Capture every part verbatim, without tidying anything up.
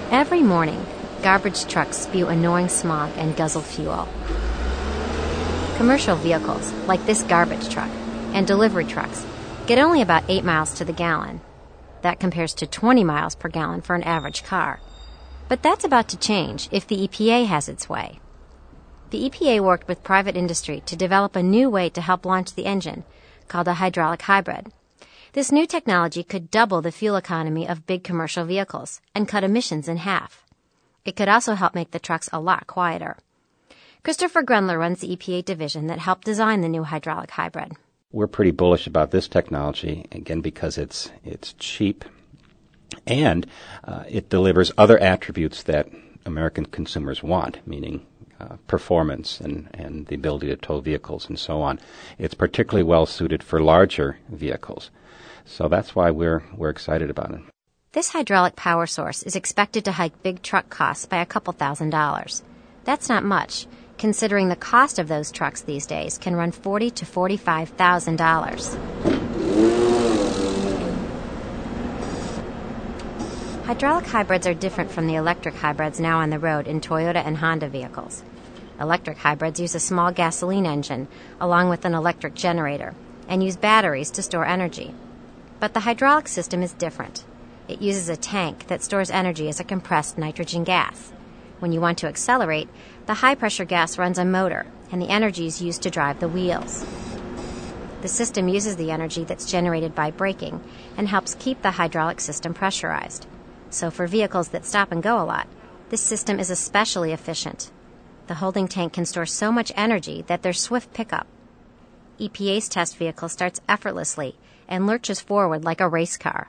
Every morning, garbage trucks spew annoying smog and guzzle fuel. Commercial vehicles, like this garbage truck, and delivery trucks, get only about eight miles to the gallon. That compares to twenty miles per gallon for an average car. But that's about to change if the E P A has its way. The E P A worked with private industry to develop a new way to help launch the engine, called a hydraulic hybrid. This new technology could double the fuel economy of big commercial vehicles and cut emissions in half. It could also help make the trucks a lot quieter. Christopher Grundler runs the E P A division that helped design the new hydraulic hybrid. We're pretty bullish about this technology, again, because it's it's cheap and uh, it delivers other attributes that American consumers want, meaning uh, performance and, and the ability to tow vehicles and so on. It's particularly well suited for larger vehicles. So that's why we're we're excited about it. This hydraulic power source is expected to hike big truck costs by a couple thousand dollars. That's not much, considering the cost of those trucks these days can run forty thousand to forty-five thousand dollars. Hydraulic hybrids are different from the electric hybrids now on the road in Toyota and Honda vehicles. Electric hybrids use a small gasoline engine along with an electric generator and use batteries to store energy. But the hydraulic system is different. It uses a tank that stores energy as a compressed nitrogen gas. When you want to accelerate, the high-pressure gas runs a motor, and the energy is used to drive the wheels. The system uses the energy that's generated by braking and helps keep the hydraulic system pressurized. So for vehicles that stop and go a lot, this system is especially efficient. The holding tank can store so much energy that there's swift pickup. E P A's test vehicle starts effortlessly and lurches forward like a race car.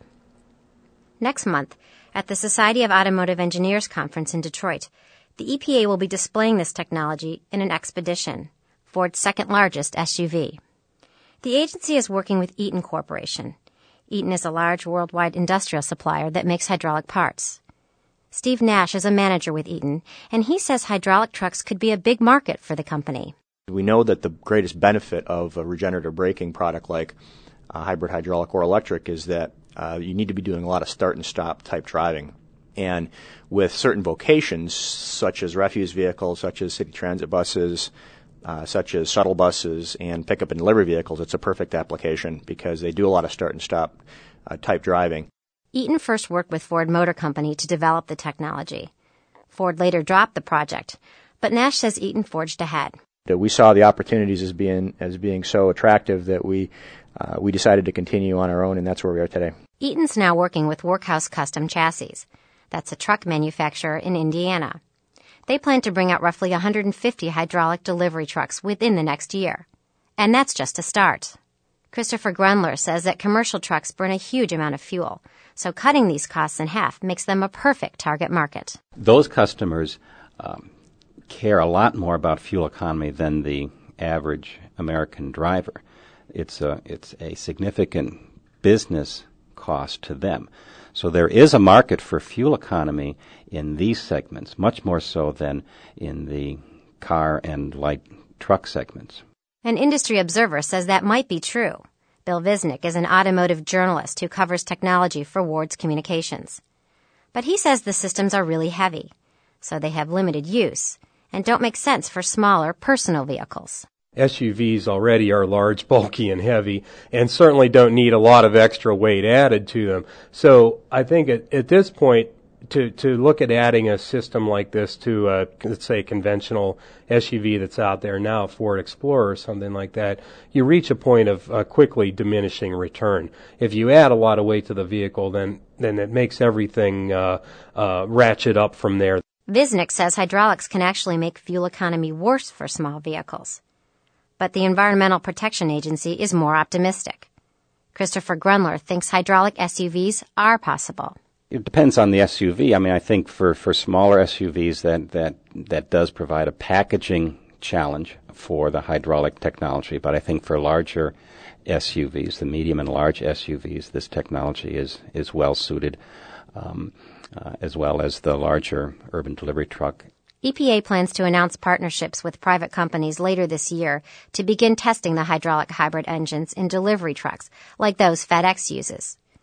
Next month, at the Society of Automotive Engineers conference in Detroit, the E P A will be displaying this technology in an Expedition, Ford's second-largest S U V. The agency is working with Eaton Corporation. Eaton is a large worldwide industrial supplier that makes hydraulic parts. Steve Nash is a manager with Eaton, and he says hydraulic trucks could be a big market for the company. We know that the greatest benefit of a regenerative braking product like uh, hybrid hydraulic or electric is that uh, you need to be doing a lot of start and stop type driving. And with certain vocations, such as refuse vehicles, such as city transit buses, uh, such as shuttle buses and pickup and delivery vehicles, it's a perfect application because they do a lot of start and stop uh, type driving. Eaton first worked with Ford Motor Company to develop the technology. Ford later dropped the project, but Nash says Eaton forged ahead. We saw the opportunities as being as being so attractive that we uh, we decided to continue on our own, and that's where we are today. Eaton's now working with Workhouse Custom Chassis. That's a truck manufacturer in Indiana. They plan to bring out roughly one hundred fifty hydraulic delivery trucks within the next year. And that's just a start. Christopher Grundler says that commercial trucks burn a huge amount of fuel, so cutting these costs in half makes them a perfect target market. Those customers um, care a lot more about fuel economy than the average American driver. It's a, it's a significant business cost to them. So there is a market for fuel economy in these segments, much more so than in the car and light truck segments. An industry observer says that might be true. Bill Visnick is an automotive journalist who covers technology for Ward's Communications. But he says the systems are really heavy, so they have limited use and don't make sense for smaller personal vehicles. S U Vs already are large, bulky, and heavy, and certainly don't need a lot of extra weight added to them. So I think at, at this point, to, to look at adding a system like this to, a, let's say, a conventional S U V that's out there now, Ford Explorer or something like that, you reach a point of uh, quickly diminishing return. If you add a lot of weight to the vehicle, then, then it makes everything uh, uh, ratchet up from there. Visnick says hydraulics can actually make fuel economy worse for small vehicles. But the Environmental Protection Agency is more optimistic. Christopher Grundler thinks hydraulic S U Vs are possible. It depends on the S U V. I mean, I think for, for smaller S U Vs that, that, that does provide a packaging challenge for the hydraulic technology. But I think for larger S U Vs, the medium and large S U Vs, this technology is, is well suited, um, uh, as well as the larger urban delivery truck. E P A plans to announce partnerships with private companies later this year to begin testing the hydraulic hybrid engines in delivery trucks like those FedEx uses.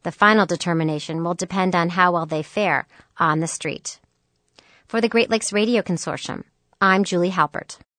The final determination will depend on how well they fare on the street. For the Great Lakes Radio Consortium, I'm Julie Halpert.